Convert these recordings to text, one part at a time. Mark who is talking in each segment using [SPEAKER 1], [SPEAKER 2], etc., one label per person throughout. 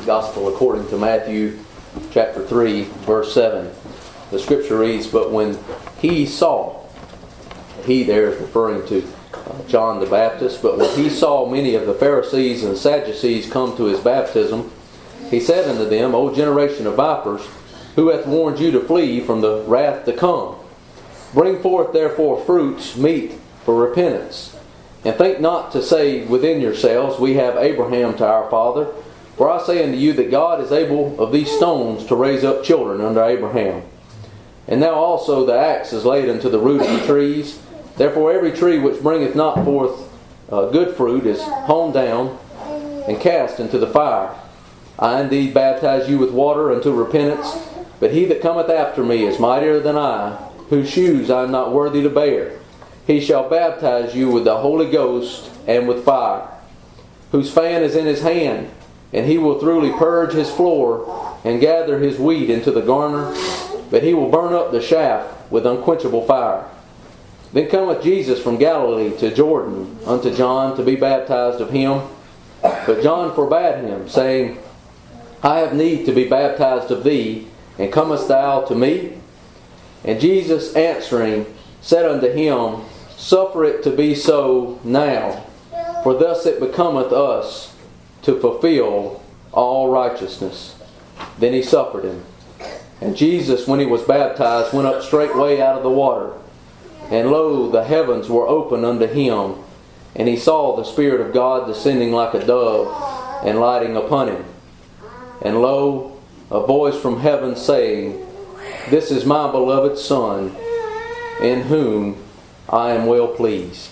[SPEAKER 1] Gospel according to Matthew chapter 3, verse 7. The Scripture reads, "But when he saw," he there is referring to John the Baptist, "but when he saw many of the Pharisees and Sadducees come to his baptism, he said unto them, O generation of vipers, who hath warned you to flee from the wrath to come? Bring forth therefore fruits meet for repentance. And think not to say within yourselves, We have Abraham to our father. For I say unto you that God is able of these stones to raise up children unto Abraham. And now also the axe is laid unto the root of the trees. Therefore every tree which bringeth not forth good fruit is hewn down and cast into the fire. I indeed baptize you with water unto repentance, but he that cometh after me is mightier than I, whose shoes I am not worthy to bear. He shall baptize you with the Holy Ghost and with fire, whose fan is in his hand, and he will thoroughly purge his floor and gather his wheat into the garner, but he will burn up the chaff with unquenchable fire. Then cometh Jesus from Galilee to Jordan unto John to be baptized of him. But John forbade him, saying, I have need to be baptized of thee, and comest thou to me? And Jesus answering said unto him, Suffer it to be so now, for thus it becometh us to fulfill all righteousness. Then he suffered him. And Jesus, when he was baptized, went up straightway out of the water. And lo, the heavens were opened unto him, and he saw the Spirit of God descending like a dove, and lighting upon him. And lo, a voice from heaven saying, This is my beloved Son, in whom I am well pleased.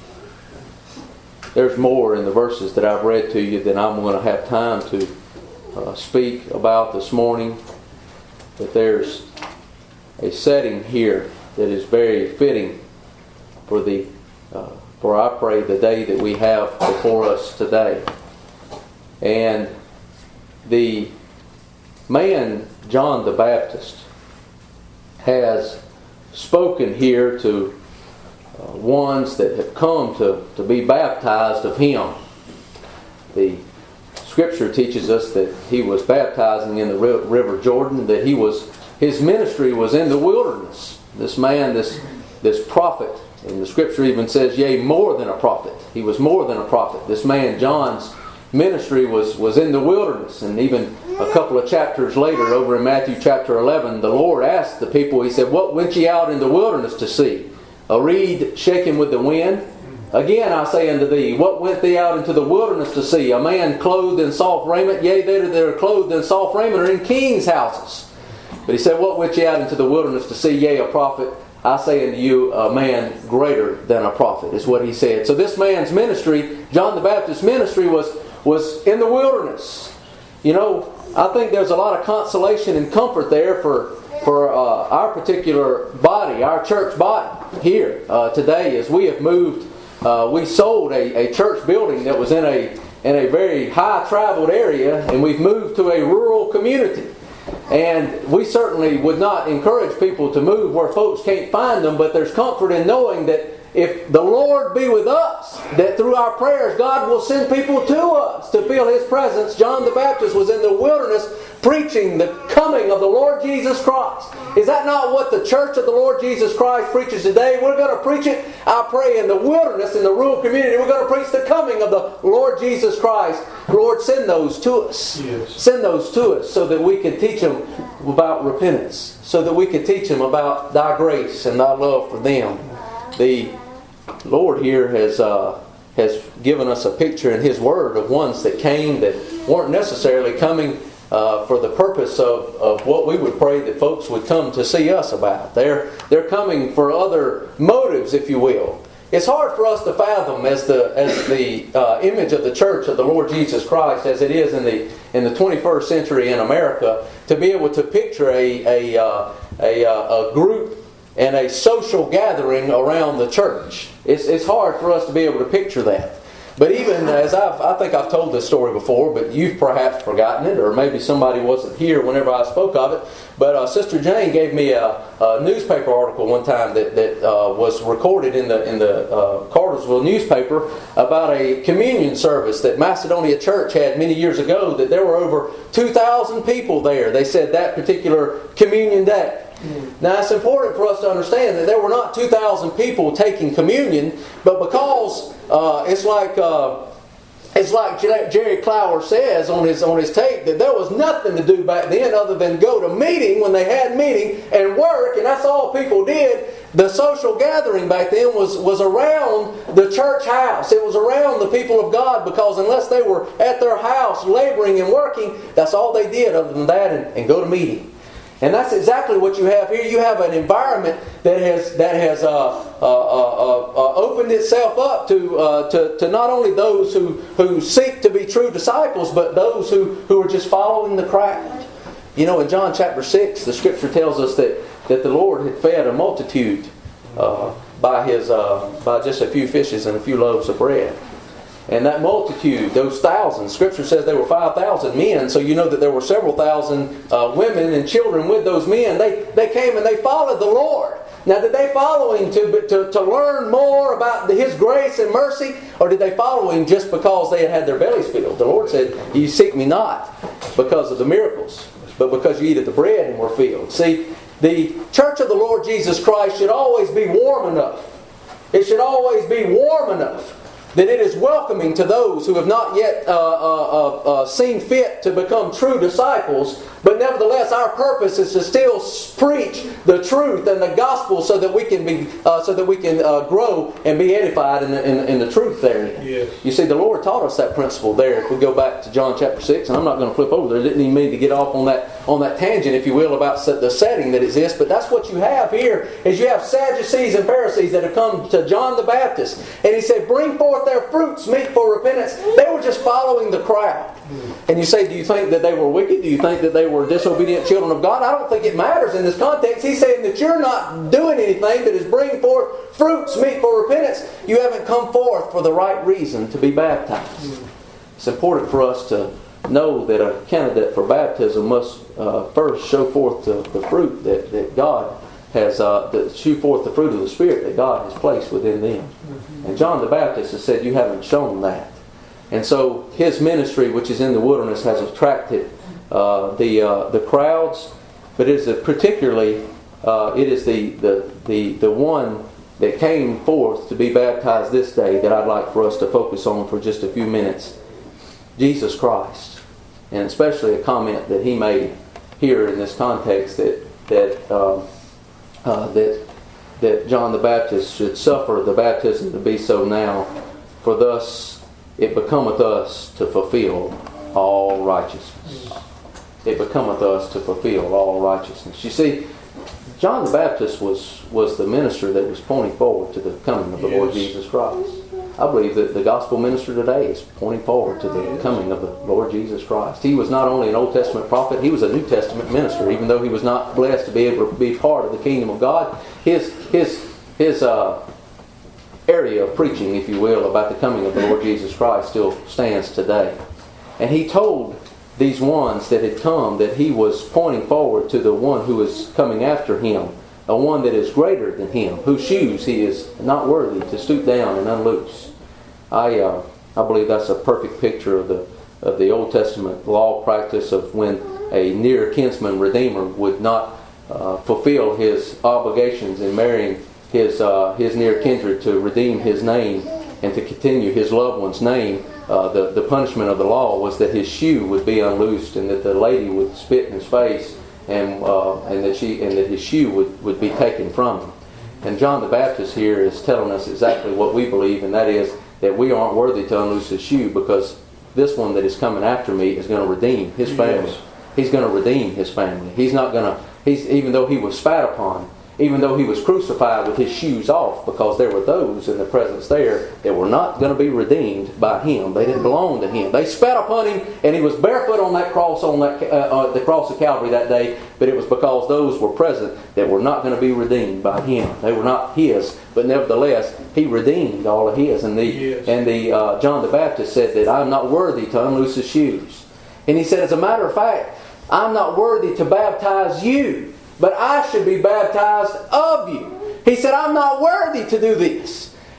[SPEAKER 1] There's more in the verses that I've read to you than I'm going to have time to speak about this morning. But there's a setting here that is very fitting for I pray the day that we have before us today. And the man John the Baptist has spoken here to ones that have come to be baptized of him. The Scripture teaches us that he was baptizing in the river Jordan, that his ministry was in the wilderness. This man, this prophet, and the Scripture even says, yea, more than a prophet. He was more than a prophet. This man, John's ministry was in the wilderness. And even a couple of chapters later, over in Matthew chapter 11, the Lord asked the people, He said, What went ye out in the wilderness to see? A reed shaken with the wind? Again I say unto thee, what went thee out into the wilderness to see? A man clothed in soft raiment? Yea, they that are clothed in soft raiment are in kings' houses. But he said, what went ye out into the wilderness to see? Yea, a prophet. I say unto you, a man greater than a prophet, is what he said. So this man's ministry, John the Baptist's ministry, was in the wilderness. You know, I think there's a lot of consolation and comfort there for our particular body, our church body here today, as we have moved. We sold a church building that was in a very high traveled area, and we've moved to a rural community. And we certainly would not encourage people to move where folks can't find them, but there's comfort in knowing that if the Lord be with us, that through our prayers God will send people to us to feel His presence. John the Baptist was in the wilderness preaching the coming of the Lord Jesus Christ. Is that not what the church of the Lord Jesus Christ preaches today? We're going to preach it, I pray, in the wilderness, in the rural community. We're going to preach the coming of the Lord Jesus Christ. Lord, send those to us. Yes. Send those to us so that we can teach them about repentance, so that we can teach them about Thy grace and Thy love for them. The Lord here has given us a picture in His Word of ones that came that weren't necessarily coming for the purpose of what we would pray that folks would come to see us about. They're coming for other motives, if you will. It's hard for us to fathom as the image of the church of the Lord Jesus Christ as it is in the 21st century in America, to be able to picture a group and a social gathering around the church. It's hard for us to be able to picture that. But even as I think I've told this story before, but you've perhaps forgotten it, or maybe somebody wasn't here whenever I spoke of it. But Sister Jane gave me a newspaper article one time that was recorded in the car Cartersville newspaper about a communion service that Macedonia Church had many years ago, that there were over 2,000 people there. They said that particular communion day. Now it's important for us to understand that there were not 2,000 people taking communion, but because it's like Jerry Clower says on his tape, that there was nothing to do back then other than go to meeting when they had meeting and work, and that's all people did. The social gathering back then was around the church house. It was around the people of God, because unless they were at their house laboring and working, that's all they did other than that and go to meeting. And that's exactly what you have here. You have an environment that has opened itself up to not only those who seek to be true disciples, but those who are just following the crowd. You know, in John chapter 6, the Scripture tells us that the Lord had fed a multitude by just a few fishes and a few loaves of bread. And that multitude, those thousands, Scripture says there were 5,000 men, so you know that there were several thousand women and children with those men. They came and they followed the Lord. Now, did they follow Him to learn more about His grace and mercy, or did they follow Him just because they had their bellies filled? The Lord said, "You seek Me not because of the miracles, but because you eat of the bread and were filled." See, the church of the Lord Jesus Christ should always be warm enough. It should always be warm enough that it is welcoming to those who have not yet seen fit to become true disciples. But nevertheless, our purpose is to still preach the truth and the gospel, so that we can grow and be edified in the truth there.
[SPEAKER 2] Yes.
[SPEAKER 1] You see, the Lord taught us that principle there. If we go back to John chapter 6, and I'm not going to flip over there. I didn't even mean to get off on that tangent, if you will, about the setting that exists. But that's what you have here. Is you have Sadducees and Pharisees that have come to John the Baptist, and he said, "Bring forth their fruits meet for repentance." They were just following the crowd. And you say, do you think that they were wicked? Do you think that they were disobedient children of God? I don't think it matters in this context. He's saying that you're not doing anything that is bringing forth fruits meet for repentance. You haven't come forth for the right reason to be baptized. It's important for us to know that a candidate for baptism must first show forth the fruit that God has, show forth the fruit of the Spirit that God has placed within them. And John the Baptist has said, you haven't shown that. And so his ministry, which is in the wilderness, has attracted the crowds, but it is particularly it is the one that came forth to be baptized this day that I'd like for us to focus on for just a few minutes. Jesus Christ, and especially a comment that he made here in this context that John the Baptist should suffer the baptism to be so now, for thus it becometh us to fulfill all righteousness. It becometh us to fulfill all righteousness. You see, John the Baptist was the minister that was pointing forward to the coming of the Lord Jesus Christ. I believe that the gospel minister today is pointing forward to the coming of the Lord Jesus Christ. He was not only an Old Testament prophet, he was a New Testament minister. Even though he was not blessed to be able to be part of the kingdom of God, his area of preaching, if you will, about the coming of the Lord Jesus Christ still stands today. And he told these ones that had come that he was pointing forward to the one who is coming after him, a one that is greater than him, whose shoes he is not worthy to stoop down and unloose. I believe that's a perfect picture of the Old Testament law practice of when a near kinsman redeemer would not fulfill his obligations in marrying his near kindred to redeem his name and to continue his loved one's name. The punishment of the law was that his shoe would be unloosed, and that the lady would spit in his face, and that his shoe would be taken from him. And John the Baptist here is telling us exactly what we believe, and that is that we aren't worthy to unloose his shoe, because this one that is coming after me is going to redeem his family. Yes. He's going to redeem his family. He's not going to. Even though he was spat upon, even though he was crucified with his shoes off, because there were those in the presence there that were not going to be redeemed by him. They didn't belong to him. They spat upon him, and he was barefoot on that cross, the cross of Calvary that day. But it was because those were present that were not going to be redeemed by him. They were not his, but nevertheless, he redeemed all of his. And John the Baptist said that I'm not worthy to unloose his shoes. And he said, as a matter of fact, I'm not worthy to baptize you, but I should be baptized of you. He said, I'm not worthy to do this.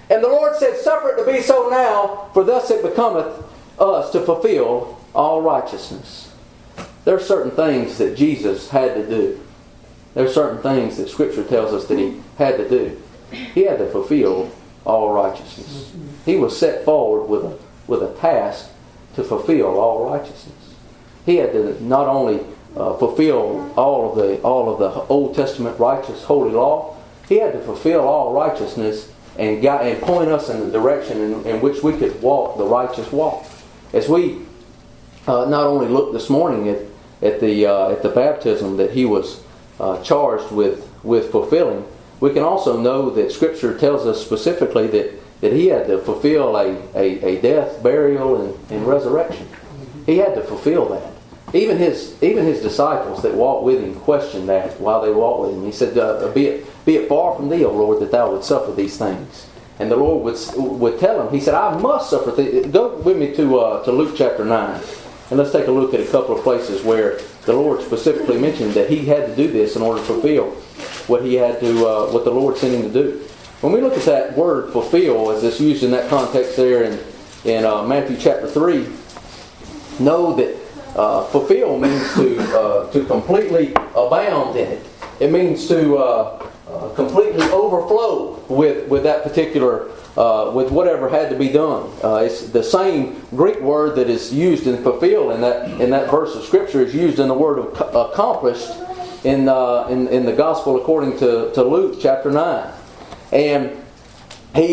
[SPEAKER 1] And the Lord said, suffer it to be so now, for thus it becometh us to fulfill all righteousness. There are certain things that Jesus had to do. There are certain things that Scripture tells us that He had to do. He had to fulfill all righteousness. He was set forward with a task to fulfill all righteousness. He had to not only fulfill all of the Old Testament righteous holy law, He had to fulfill all righteousness and point us in the direction in which we could walk the righteous walk. As we not only looked this morning at the baptism that He was charged with fulfilling, we can also know that Scripture tells us specifically that He had to fulfill a death, burial, and resurrection. He had to fulfill that. Even his disciples that walked with Him questioned that while they walked with Him. He said, be it far from Thee, O Lord, that Thou would suffer these things. And the Lord would tell him, He said, I must suffer. Go with me to Luke chapter 9. And let's take a look at a couple of places where the Lord specifically mentioned that He had to do this in order to fulfill what the Lord sent Him to do. When we look at that word fulfill, as it's used in that context there in Matthew chapter 3, know that fulfill means to completely abound in it. It means to completely overflow with that particular, with whatever had to be done. It's the same Greek word that is used in fulfill in that verse of Scripture is used in the word of accomplished in the Gospel according to Luke chapter 9. And he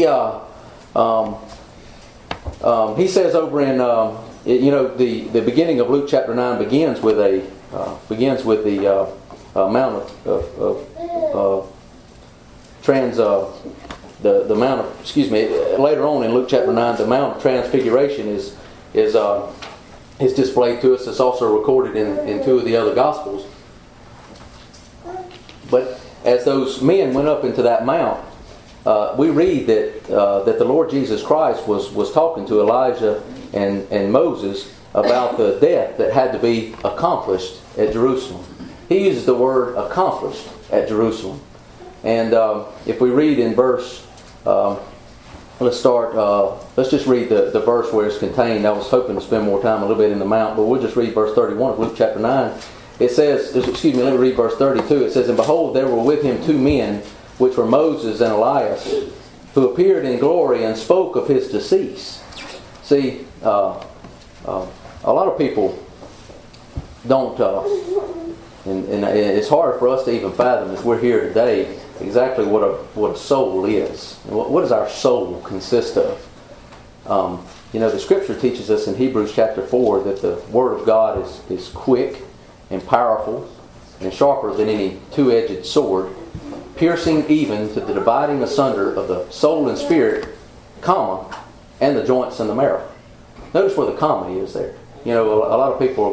[SPEAKER 1] says over in the beginning of Luke chapter 9 begins with the amount of later on in Luke chapter 9, the Mount of Transfiguration is displayed to us. It's also recorded in two of the other Gospels. But as those men went up into that mount, we read that the Lord Jesus Christ was talking to Elijah and Moses about the death that had to be accomplished at Jerusalem. He uses the word accomplished at Jerusalem. And if we read in verse, let's just read the verse where it's contained. I was hoping to spend more time a little bit in the mount, but we'll just read verse 31 of Luke chapter 9. It says, let me read verse 32. It says, and behold, there were with him two men, which were Moses and Elias, who appeared in glory and spoke of his decease. See, a lot of people don't, and it's hard for us to even fathom as we're here today exactly what a soul is. What does our soul consist of? The Scripture teaches us in Hebrews chapter 4 that the Word of God is quick and powerful and sharper than any two-edged sword, piercing even to the dividing asunder of the soul and spirit, and the joints and the marrow. Notice where the comma is there. A lot of people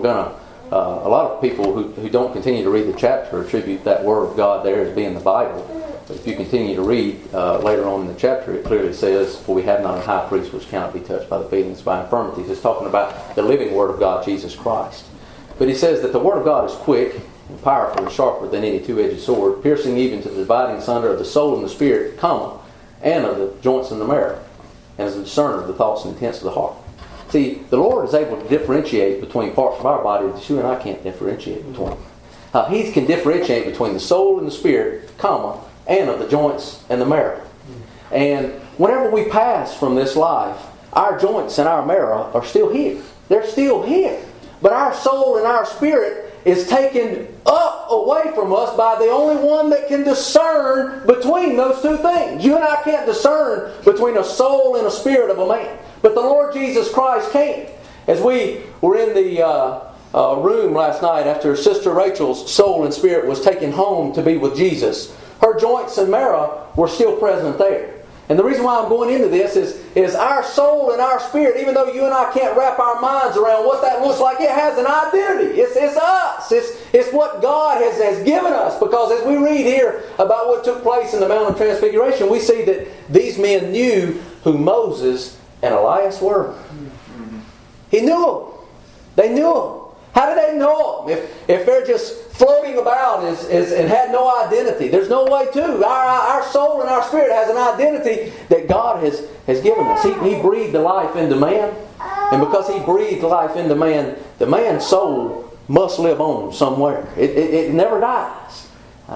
[SPEAKER 1] who don't continue to read the chapter attribute that Word of God there as being the Bible. But if you continue to read later on in the chapter, it clearly says, for we have not a high priest which cannot be touched by the feelings by infirmities. It's talking about the living Word of God, Jesus Christ. But he says that the Word of God is quick and powerful and sharper than any two-edged sword, piercing even to the dividing asunder of the soul and the spirit, and of the joints and the marrow, and is a discerner of the thoughts and intents of the heart. See, the Lord is able to differentiate between parts of our body that you and I can't differentiate between. He can differentiate between the soul and the spirit, and of the joints and the marrow. And whenever we pass from this life, our joints and our marrow are still here. They're still here. But our soul and our spirit is taken up away from us by the only one that can discern between those two things. You and I can't discern between a soul and a spirit of a man. But the Lord Jesus Christ can. As we were in the room last night after Sister Rachel's soul and spirit was taken home to be with Jesus, her joints and marrow were still present there. And the reason why I'm going into this is our soul and our spirit, even though you and I can't wrap our minds around what that looks like, it has an identity. It's us. It's what God has given us. Because as we read here about what took place in the Mount of Transfiguration, we see that these men knew who Moses and Elias were. He knew them. They knew them. How do they know them if they're just floating about and had no identity? There's no way to. Our soul and our spirit has an identity that God has given us. He breathed the life into man. And because He breathed life into man, the man's soul must live on somewhere. It never dies.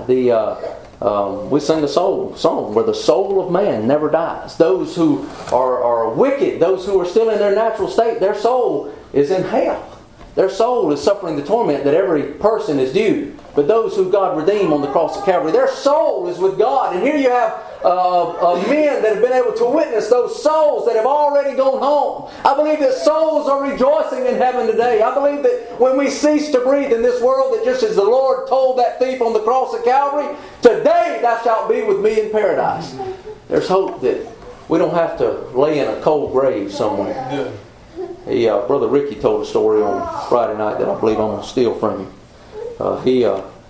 [SPEAKER 1] We sing a song where the soul of man never dies. Those who are wicked, those who are still in their natural state, their soul is in hell. Their soul is suffering the torment that every person is due. But those who God redeemed on the cross of Calvary, their soul is with God. And here you have men that have been able to witness those souls that have already gone home. I believe that souls are rejoicing in heaven today. I believe that when we cease to breathe in this world, that just as the Lord told that thief on the cross of Calvary, today thou shalt be with me in paradise. There's hope that we don't have to lay in a cold grave somewhere. Brother Ricky told a story on Friday night that I believe I'm going to steal from him. He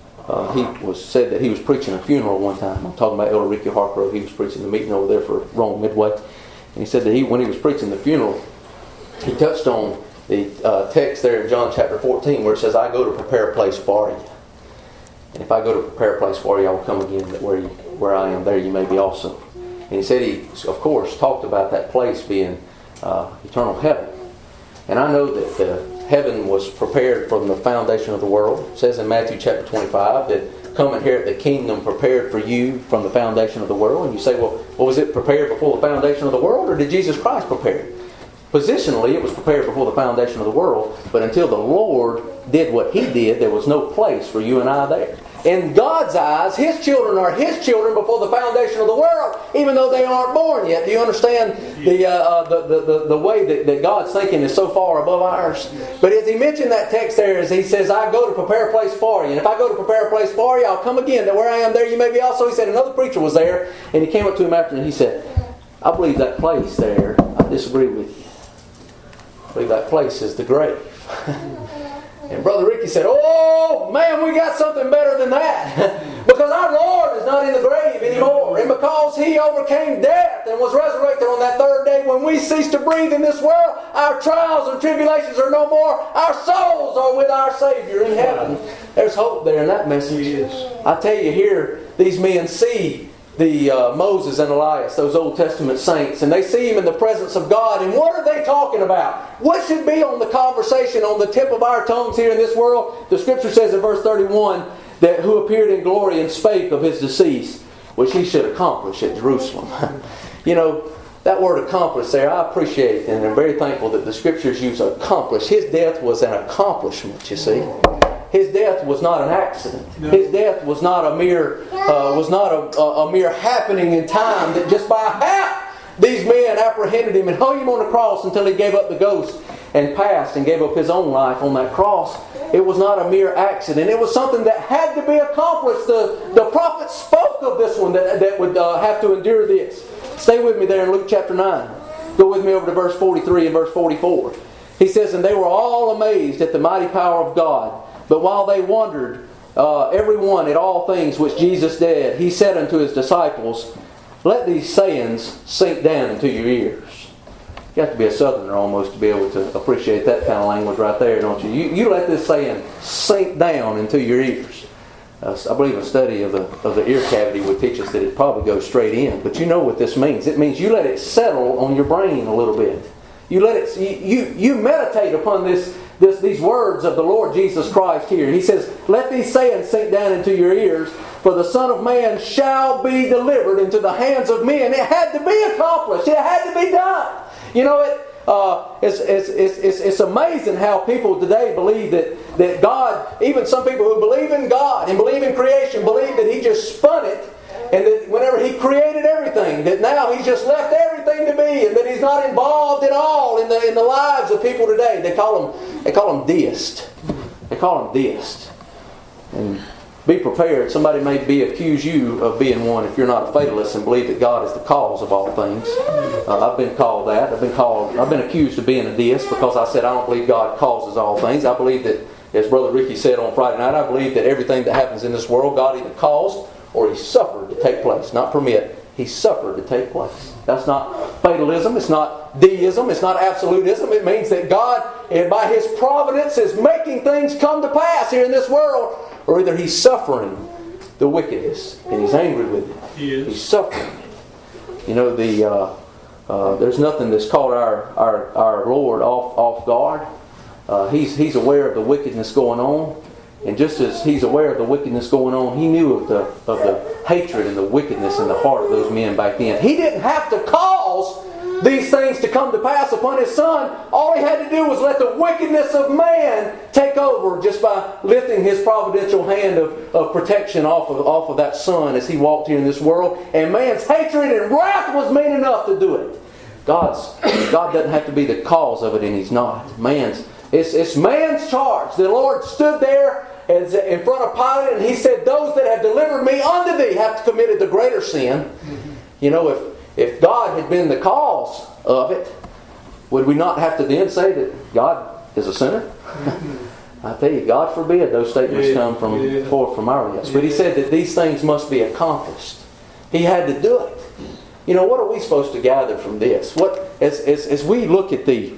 [SPEAKER 1] said that he was preaching a funeral one time. I'm talking about Elder Ricky Hargrove. He was preaching the meeting over there for Rome Midway. And he said that when he was preaching the funeral, he touched on the text there in John chapter 14 where it says, I go to prepare a place for you. And if I go to prepare a place for you, I will come again that where I am, there you may be also. And he said he, of course, talked about that place being eternal heaven. And I know that heaven was prepared from the foundation of the world. It says in Matthew chapter 25 that come and inherit the kingdom prepared for you from the foundation of the world. And you say, well, was it prepared before the foundation of the world, or did Jesus Christ prepare it? Positionally, it was prepared before the foundation of the world, but until the Lord did what He did, there was no place for you and I there. In God's eyes, His children are His children before the foundation of the world, even though they aren't born yet. Do you understand the way that God's thinking is so far above ours? But as He mentioned that text there, as He says, I go to prepare a place for you. And if I go to prepare a place for you, I'll come again. That where I am, there you may be also. He said another preacher was there, and he came up to him after and he said, I believe that place there, I disagree with you. I believe that place is the grave. And Brother Ricky said, oh man, we got something better than that. Because our Lord is not in the grave anymore. And because He overcame death and was resurrected on that third day, when we cease to breathe in this world, our trials and tribulations are no more. Our souls are with our Savior in heaven. There's hope there in that message. I tell you, here these men see the Moses and Elias, those Old Testament saints, and they see him in the presence of God. And what are they talking about? What should be on the conversation, on the tip of our tongues here in this world? The Scripture says in verse 31 that who appeared in glory and spake of His decease, which He should accomplish at Jerusalem. You know, that word accomplish there, I appreciate and I'm very thankful that the Scriptures use accomplish. His death was an accomplishment, you see. His death was not an accident. His death was not a mere happening in time that just by hap these men apprehended Him and hung Him on the cross until He gave up the ghost and passed and gave up His own life on that cross. It was not a mere accident. It was something that had to be accomplished. The prophet spoke of this one that would have to endure this. Stay with me there in Luke chapter 9. Go with me over to verse 43 and verse 44. He says, and they were all amazed at the mighty power of God. But while they wondered, every one at all things which Jesus did, He said unto His disciples, let these sayings sink down into your ears. You have to be a Southerner almost to be able to appreciate that kind of language right there, don't you? You let this saying sink down into your ears. I believe a study of the ear cavity would teach us that it probably goes straight in. But you know what this means. It means you let it settle on your brain a little bit. You let it. You meditate upon these words of the Lord Jesus Christ here. He says, let these sayings sink down into your ears, for the Son of Man shall be delivered into the hands of men. It had to be accomplished. It had to be done. You know, it's amazing how people today believe that God, even some people who believe in God and believe in creation, believe that He just spun it, and that whenever He created everything, that now He's just left everything to be, and that He's not involved at all in the lives of people today. They call them deists. They call them deists. And be prepared. Somebody may accuse you of being one if you're not a fatalist and believe that God is the cause of all things. I've been called that. I've been accused of being a deist because I said I don't believe God causes all things. I believe that, as Brother Ricky said on Friday night, I believe that everything that happens in this world, God either caused or He suffered to take place. Not permit. He suffered to take place. That's not fatalism. It's not deism. It's not absolutism. It means that God, by His providence, is making things come to pass here in this world. Or either He's suffering the wickedness and He's angry with it. He's suffering it. You know, there's nothing that's caught our Lord off guard. He's aware of the wickedness going on. And just as He's aware of the wickedness going on, He knew of the hatred and the wickedness in the heart of those men back then. He didn't have to cause these things to come to pass upon His Son. All He had to do was let the wickedness of man take over just by lifting His providential hand of protection off of that Son as He walked here in this world. And man's hatred and wrath was mean enough to do it. God doesn't have to be the cause of it, and He's not. It's man's charge. The Lord stood there in front of Pilate, and He said, "Those that have delivered me unto thee have committed the greater sin." Mm-hmm. You know, if God had been the cause of it, would we not have to then say that God is a sinner? Mm-hmm. I tell you, God forbid those statements come forth from our lips. But He said that these things must be accomplished. He had to do it. You know, what are we supposed to gather from this? As we look at the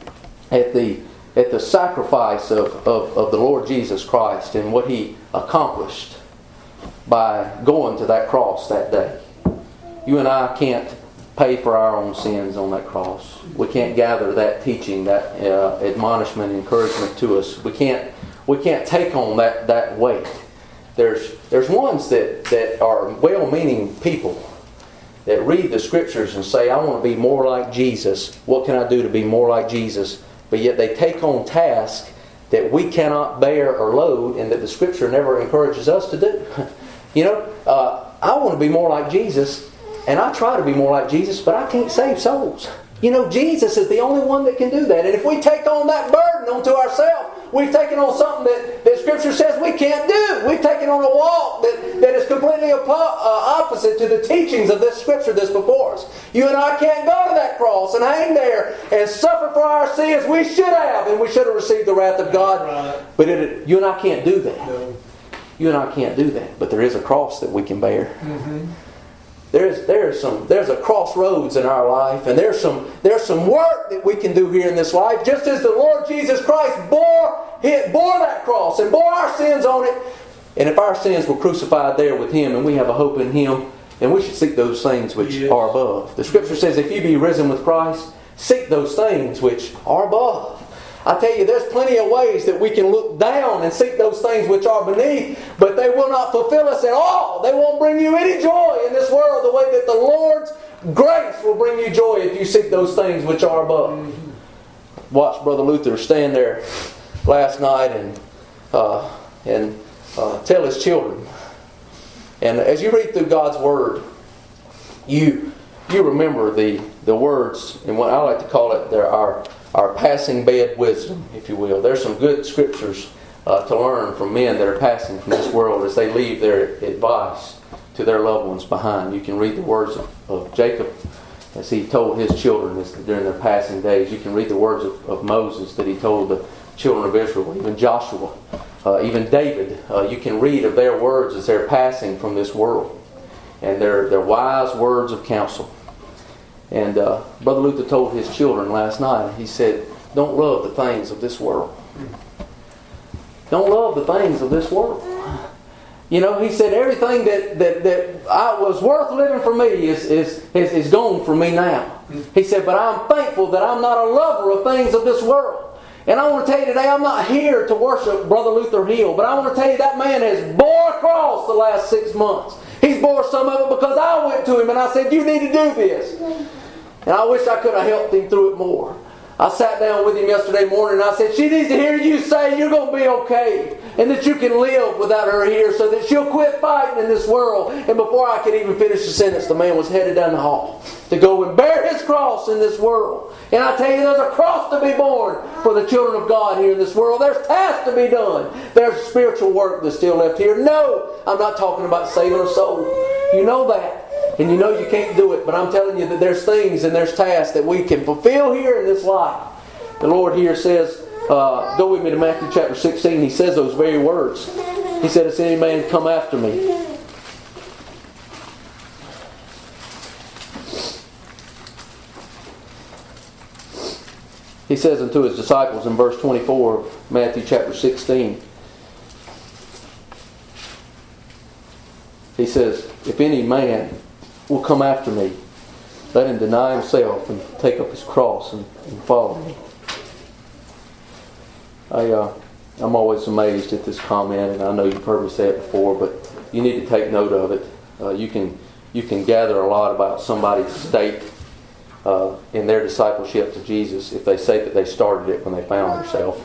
[SPEAKER 1] sacrifice of the Lord Jesus Christ and what He accomplished by going to that cross that day. You and I can't pay for our own sins on that cross. We can't gather that teaching, that admonishment, encouragement to us. We can't take on that weight. There's ones that are well-meaning people that read the Scriptures and say, "I want to be more like Jesus. What can I do to be more like Jesus?" But yet they take on tasks that we cannot bear or load, and that the Scripture never encourages us to do. You know, I want to be more like Jesus, and I try to be more like Jesus, but I can't save souls. You know, Jesus is the only one that can do that. And if we take on that burden onto ourselves, we've taken on something that Scripture says we can't do. We've taken on a walk that is completely opposite to the teachings of this Scripture that's before us. You and I can't go to that cross and hang there and suffer for our sins. We should have, and we should have received the wrath of God. Right. But you and I can't do that. No. You and I can't do that. But there is a cross that we can bear. Mm-hmm. There's a crossroads in our life, and there's some work that we can do here in this life, just as the Lord Jesus Christ bore that cross and bore our sins on it. And if our sins were crucified there with Him, and we have a hope in Him, then we should seek those things which are above. The Scripture says, "If you be risen with Christ, seek those things which are above." I tell you, there's plenty of ways that we can look down and seek those things which are beneath, but they will not fulfill us at all. They won't bring you any joy in this world the way that the Lord's grace will bring you joy if you seek those things which are above. Mm-hmm. Watched Brother Luther stand there last night and tell his children. And as you read through God's Word, you remember the words, and what I like to call it, there are our passing bed wisdom, if you will. There's some good scriptures to learn from men that are passing from this world as they leave their advice to their loved ones behind. You can read the words of Jacob as he told his children during their passing days. You can read the words of Moses that he told the children of Israel, even Joshua, even David. You can read of their words as they're passing from this world. And they're wise words of counsel. And Brother Luther told his children last night, he said, "Don't love the things of this world. Don't love the things of this world." You know, he said, everything that I was worth living for me is gone from me now. He said, but I'm thankful that I'm not a lover of things of this world. And I want to tell you today, I'm not here to worship Brother Luther Hill, but I want to tell you that man has bore a cross the last 6 months. He's bore some of it because I went to him and I said, "You need to do this." And I wish I could have helped him through it more. I sat down with him yesterday morning and I said, "She needs to hear you say you're going to be okay. And that you can live without her here so that she'll quit fighting in this world." And before I could even finish the sentence, the man was headed down the hall to go and bear his cross in this world. And I tell you, there's a cross to be borne for the children of God here in this world. There's tasks to be done. There's spiritual work that's still left here. No, I'm not talking about saving a soul. You know that. And you know you can't do it. But I'm telling you that there's things and there's tasks that we can fulfill here in this life. The Lord here says, go with me to Matthew chapter 16. He says those very words. He said, "If any man come after me." He says unto his disciples in verse 24 of Matthew chapter 16, he says, if any man will come after me, let him deny himself and take up his cross and follow me. I'm always amazed at this comment, and I know you've heard me say it before, but you need to take note of it. You can gather a lot about somebody's state in their discipleship to Jesus if they say that they started it when they found themselves.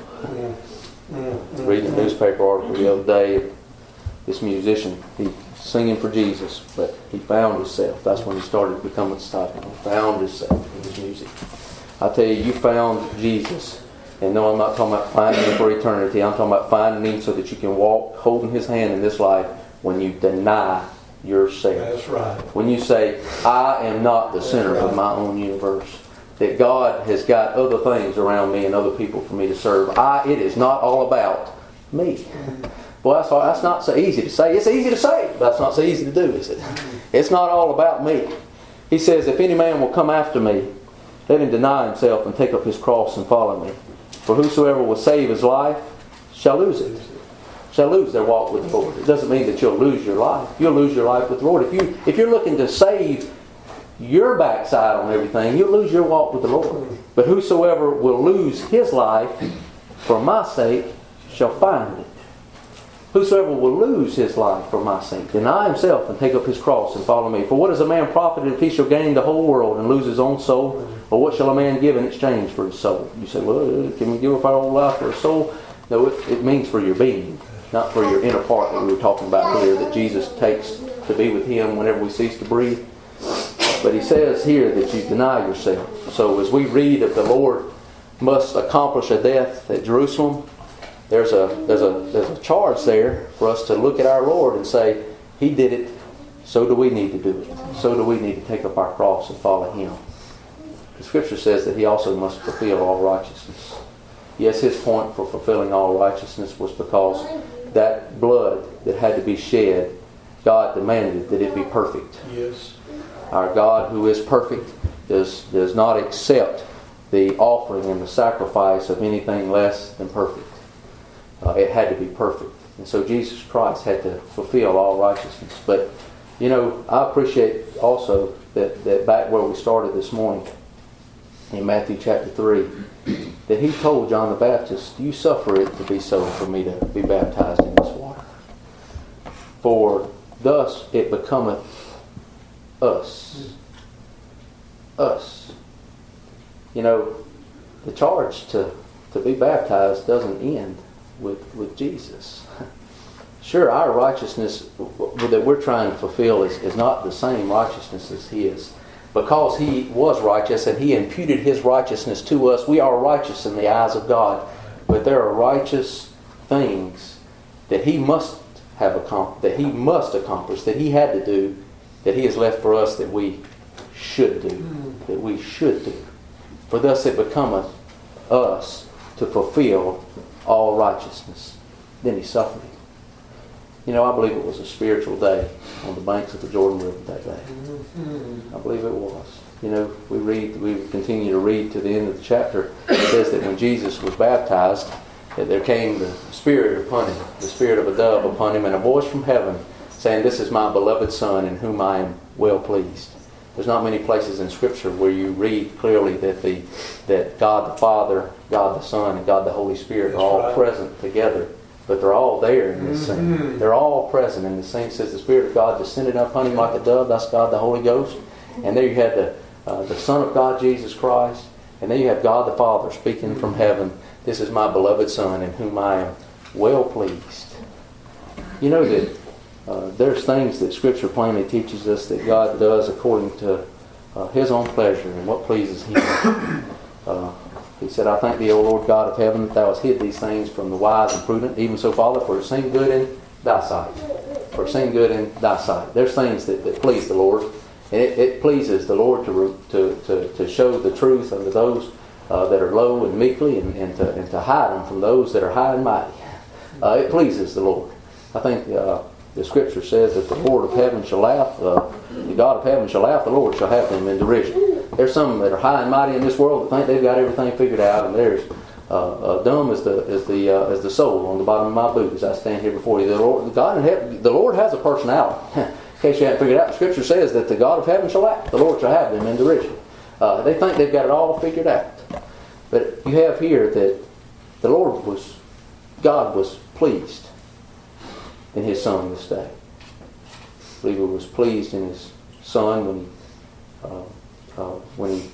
[SPEAKER 1] Reading a newspaper article the other day, this musician, he's singing for Jesus, but he found himself. That's when he started becoming a disciple. He found himself in his music. I tell you found Jesus. And no, I'm not talking about finding Him for eternity. I'm talking about finding Him so that you can walk holding His hand in this life when you deny yourself.
[SPEAKER 2] That's right.
[SPEAKER 1] When you say, I am not the center of my own universe. That God has got other things around me and other people for me to serve. It is not all about me. Boy, that's not so easy to say. It's easy to say, but that's not so easy to do, is it? It's not all about me. He says, if any man will come after me, let him deny himself and take up his cross and follow me. For whosoever will save his life shall lose it. Shall lose their walk with the Lord. It doesn't mean that you'll lose your life. You'll lose your life with the Lord. If you're looking to save your backside on everything, you'll lose your walk with the Lord. But whosoever will lose his life for my sake shall find it. Whosoever will lose his life for my sake, deny himself and take up his cross and follow me. For what is a man profited if he shall gain the whole world and lose his own soul? Or what shall a man give in exchange for his soul? You say, well, can we give up our whole life for a soul? No, it means for your being, not for your inner part that we were talking about earlier, that Jesus takes to be with Him whenever we cease to breathe. But He says here that you deny yourself. So as we read of the Lord must accomplish a death at Jerusalem, there's a charge there for us to look at our Lord and say, He did it, so do we need to do it. So do we need to take up our cross and follow Him. The Scripture says that He also must fulfill all righteousness. Yes, His point for fulfilling all righteousness was because that blood that had to be shed, God demanded that it be perfect.
[SPEAKER 2] Yes.
[SPEAKER 1] Our God, who is perfect, does not accept the offering and the sacrifice of anything less than perfect. It had to be perfect. And so Jesus Christ had to fulfill all righteousness. But, I appreciate also that back where we started this morning, in Matthew chapter 3, that He told John the Baptist, you suffer it to be so for me to be baptized in this water. For thus it becometh us. Us. The charge to be baptized doesn't end with Jesus. Sure, our righteousness that we're trying to fulfill is not the same righteousness as His. Because He was righteous and He imputed His righteousness to us, we are righteous in the eyes of God. But there are righteous things that He must have accomplished, that He must accomplish, that He had to do, that He has left for us that we should do. That we should do. For thus it becometh us to fulfill all righteousness. Then He suffered. I believe it was a spiritual day on the banks of the Jordan River that day. I believe it was. We continue to read to the end of the chapter. It says that when Jesus was baptized, that there came the Spirit upon Him, the Spirit of a dove upon Him, and a voice from heaven saying, this is my beloved Son in whom I am well pleased. There's not many places in Scripture where you read clearly that God the Father, God the Son, and God the Holy Spirit are all present together. But they're all there in this scene. They're all present in the scene. It says the Spirit of God descended upon Him like a dove. That's God the Holy Ghost. And there you have the Son of God, Jesus Christ. And then you have God the Father speaking from heaven. This is my beloved Son in whom I am well pleased. You know that there's things that Scripture plainly teaches us that God does according to His own pleasure and what pleases Him. He said, I thank Thee, O Lord God of heaven, that Thou hast hid these things from the wise and prudent. Even so, Father, for it seemed good in Thy sight. For it seemed good in Thy sight. There's things that please the Lord. And it pleases the Lord to show the truth unto those that are low and meekly and to hide them from those that are high and mighty. It pleases the Lord. I think the Scripture says that the Lord of heaven shall laugh, the God of heaven shall laugh, the Lord shall have them in derision. There's some that are high and mighty in this world that think they've got everything figured out, and there's dumb as the soul on the bottom of my boot as I stand here before you. The Lord has a personality. In case you haven't figured it out, the Scripture says that the God of heaven shall act. The Lord shall have them in derision. They think they've got it all figured out. But you have here that God was pleased in His Son this day. I believe He was pleased in His Son when He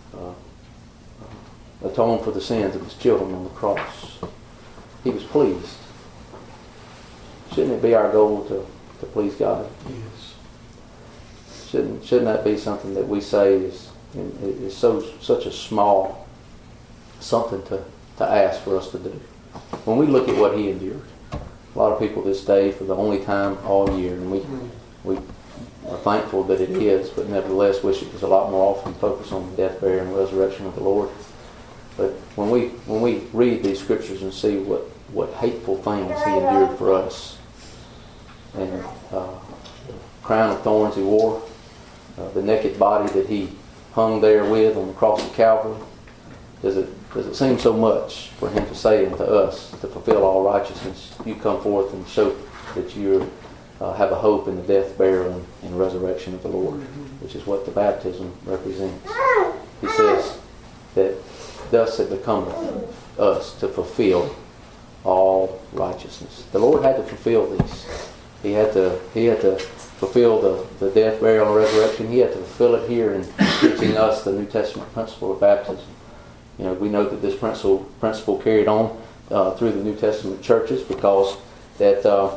[SPEAKER 1] atoned for the sins of His children on the cross. He was pleased. Shouldn't it be our goal to please God?
[SPEAKER 2] Yes.
[SPEAKER 1] Shouldn't that be something that we say is such a small something to ask for us to do? When we look at what He endured, a lot of people this day, for the only time all year, and we are thankful that it is, but nevertheless wish it was a lot more often focused on the death, burial, and resurrection of the Lord. But when we read these Scriptures and see what hateful things He endured for us, and the crown of thorns He wore, the naked body that He hung there with on the cross of Calvary, does it seem so much for Him to say unto us, to fulfill all righteousness, you come forth and show that you have a hope in the death, burial, and resurrection of the Lord, which is what the baptism represents. He says that thus it becometh us to fulfill all righteousness. The Lord had to fulfill these. He had to fulfill the death, burial, and resurrection. He had to fulfill it here in teaching us the New Testament principle of baptism. You know, we know that this principle carried on through the New Testament churches because the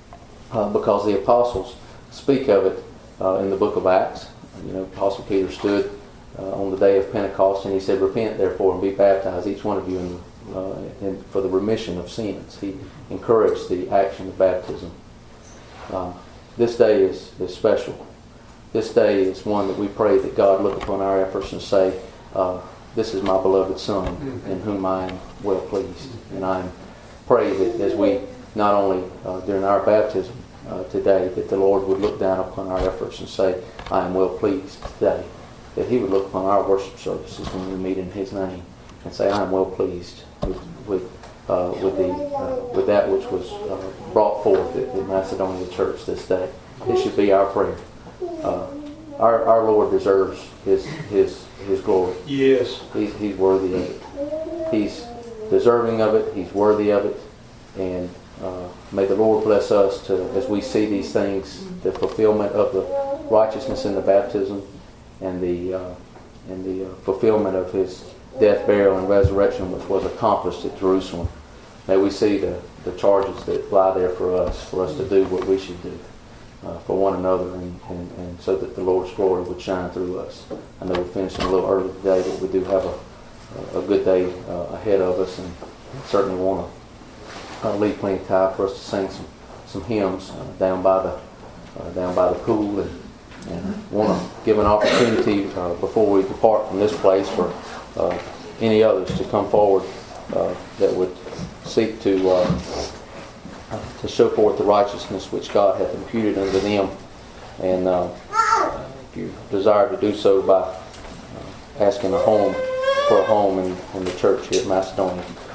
[SPEAKER 1] apostles speak of it in the book of Acts. You know, Apostle Peter stood on the day of Pentecost and he said, "Repent therefore and be baptized, each one of you, for the remission of sins." He encouraged the action of baptism. This day is special. This day is one that we pray that God look upon our efforts and say, "This is my beloved Son, in whom I am well pleased." And I pray that as we, not only during our baptism today, that the Lord would look down upon our efforts and say, "I am well pleased today." That He would look upon our worship services when we meet in His name and say, "I am well pleased with that which was brought forth at the Macedonia Church this day." It should be our prayer. Our Lord deserves His glory.
[SPEAKER 2] Yes.
[SPEAKER 1] He's worthy of it. He's deserving of it. He's worthy of it. And may the Lord bless us to, as we see these things, the fulfillment of the righteousness in the baptism and the fulfillment of His death, burial, and resurrection, which was accomplished at Jerusalem. May we see the charges that lie there for us to do what we should do for one another, and so that the Lord's glory would shine through us. I know we're finishing a little early today, but we do have a good day ahead of us, and certainly want to leave plenty of time for us to sing some hymns down by the pool, and want to give an opportunity before we depart from this place for any others to come forward that would seek to show forth the righteousness which God hath imputed unto them. And if you desire to do so by asking for a home in the church here at Macedonia,